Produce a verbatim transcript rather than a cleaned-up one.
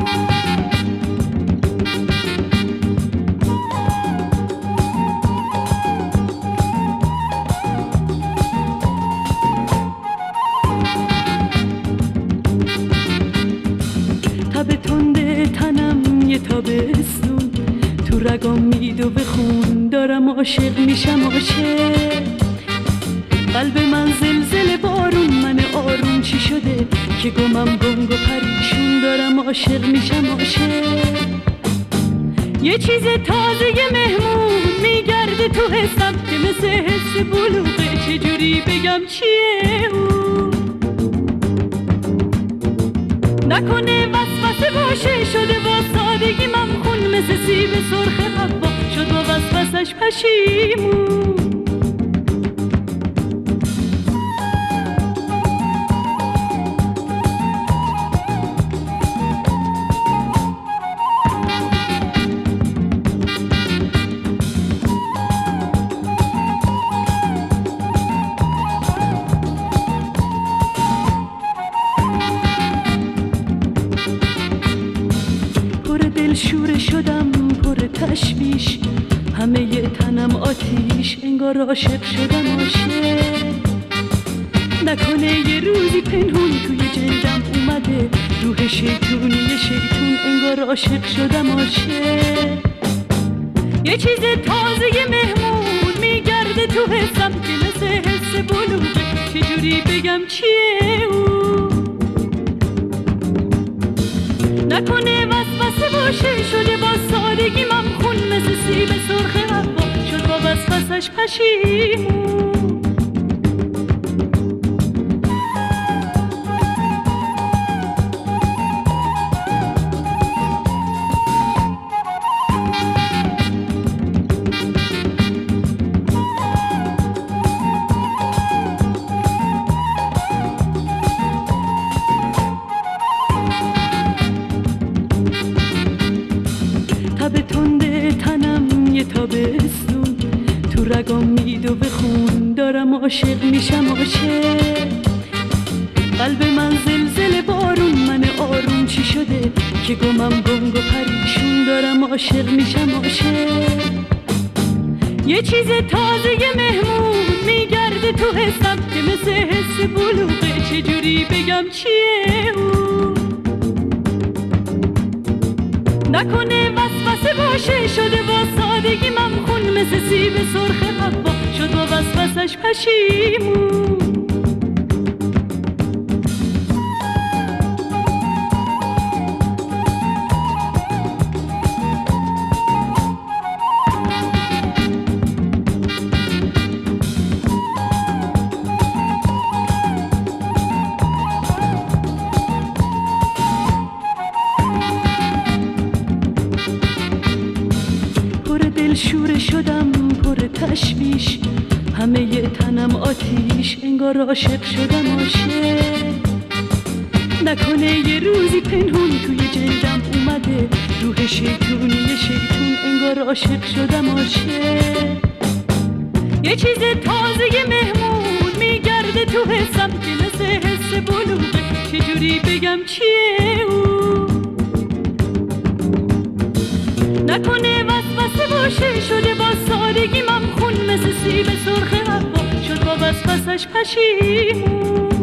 تابستون تو رگام میدو بخون دارم عاشق میشم عاشق قلب من زلزله بارون من آروم چی شده که گمم گنگ و پریشون دارم عاشق میشم عاشق یه چیز تازه مهمون میگرده تو حسم که مثل حس بلوغه چجوری بگم چیه اون نکنه وسوسه باشه شده با سادگی ممخون مثل سیب سرخ حوا شد با وسوسش پشیمون شوره شدم پر تشویش همه ی تنم آتیش انگار عاشق شدم عاشق نکنه یه روزی پنهون توی جلدم اومده روح شیطونی شیطون انگار عاشق شدم عاشق یه چیز تازه مهمون میگرده تو حسم که مثل حس بلوغه چجوری بگم چیه اون نکنه وسوسه باشه شده با سادگی ممخون مثل سیب سرخ حوا شد با وسوسش پشیمون تب تنده تنم یه تابستون تو رگام میدو بخون دارم عاشق میشم عاشق قلب من زلزله بارون من آروم چی شده که گمم گنگ و پریشون دارم عاشق میشم عاشق یه چیز تازه مهمون میگرده تو حسم که مثل حس بلوغه چجوری بگم چیه اون نکنه وسوسه باشه شده با سادگی ممخون مثل سیب سرخ حوا شد با وسوسش پشیمون شوره شدم پر تشویش همه ی تنم آتیش انگار عاشق شدم عاشق نکنه یه روزی پنهون توی جلدم اومده روح شیطونی شیطون انگار عاشق شدم عاشق یه چیز تازه مهمون میگرده تو حسم که مثل حس بلوغه چجوری بگم چیه اون نکنه وسوسه باشه شده با سادگی ممخون مثل سیب سرخ حوا شد با وسوسش پشیمون